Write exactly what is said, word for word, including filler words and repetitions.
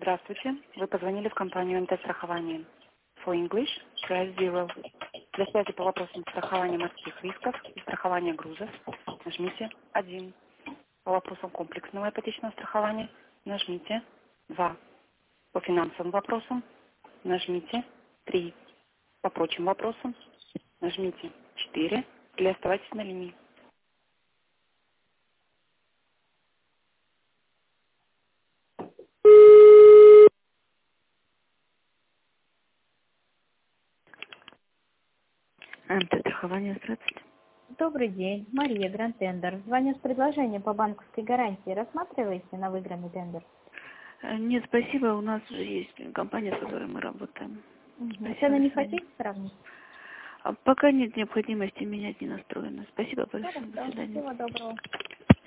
Здравствуйте. Вы позвонили в компанию МТ страхование. For English, press zero. Для связи по вопросам страхования морских рисков и страхования грузов нажмите один. По вопросам комплексного ипотечного страхования нажмите два. По финансовым вопросам нажмите три. По прочим вопросам нажмите четыре или оставайтесь на линии. МТ страхование, здравствуйте. Добрый день, Мария, Гранд Тендер. Звоню с предложением по банковской гарантии. Рассматриваете на выигранный тендер? Э, Нет, спасибо. У нас уже есть компания, с которой мы работаем. Угу. Спасибо, Цены до не свидания. хотите сравнить? А пока нет необходимости менять, не настроено. Спасибо большое. До Хорошо, свидания. всего доброго.